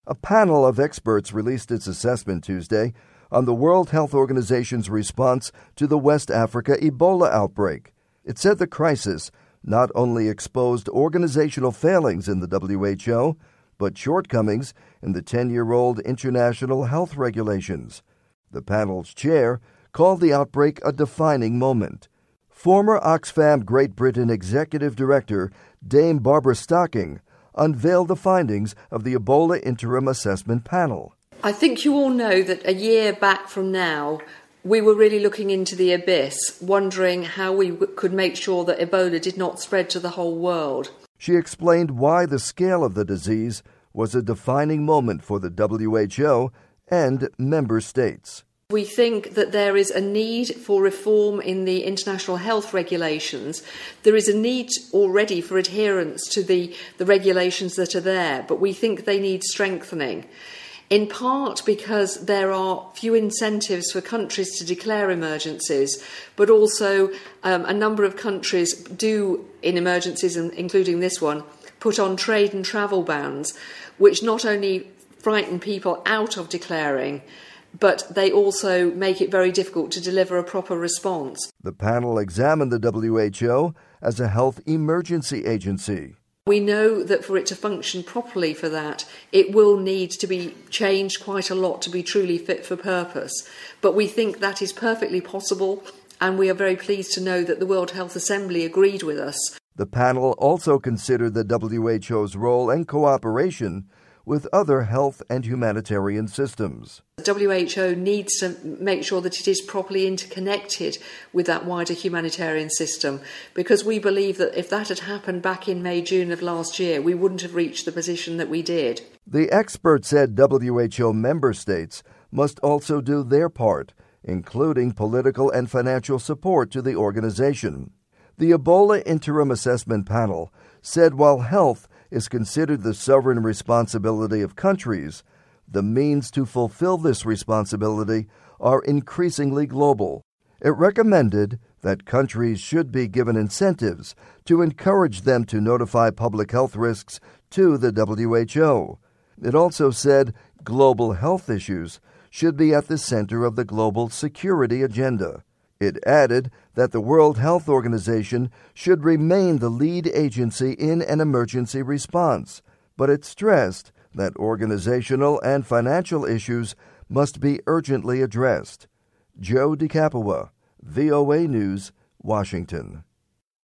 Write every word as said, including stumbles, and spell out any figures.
A panel of experts released its assessment Tuesday on the World Health Organization's response to the West Africa Ebola outbreak. It said the crisis not only exposed organizational failings in the W H O, but shortcomings in the ten-year-old international health regulations. The panel's chair called the outbreak a defining moment. Former Oxfam Great Britain Executive Director Dame Barbara Stocking unveiled the findings of the Ebola Interim Assessment Panel. I think you all know that a year back from now, we were really looking into the abyss, wondering how we w- could make sure that Ebola did not spread to the whole world. She explained why the scale of the disease was a defining moment for the W H O and member states. We think that there is a need for reform in the international health regulations. There is a need already for adherence to the, the regulations that are there, but we think they need strengthening. In part because there are few incentives for countries to declare emergencies, but also um, a number of countries do, in emergencies, and including this one, put on trade and travel bans, which not only frighten people out of declaring, but they also make it very difficult to deliver a proper response. The panel examined the W H O as a health emergency agency. We know that for it to function properly for that, it will need to be changed quite a lot to be truly fit for purpose. But we think that is perfectly possible, and we are very pleased to know that the World Health Assembly agreed with us. The panel also considered the W H O's role and cooperation with other health and humanitarian systems. The W H O needs to make sure that it is properly interconnected with that wider humanitarian system, because we believe that if that had happened back in May, June of last year, we wouldn't have reached the position that we did. The expert said W H O member states must also do their part, including political and financial support to the organization. The Ebola Interim Assessment Panel said while health is considered the sovereign responsibility of countries, the means to fulfill this responsibility are increasingly global. It recommended that countries should be given incentives to encourage them to notify public health risks to the W H O. It also said global health issues should be at the center of the global security agenda. It added that the World Health Organization should remain the lead agency in an emergency response, but it stressed that organizational and financial issues must be urgently addressed. Joe DeCapua, V O A News, Washington.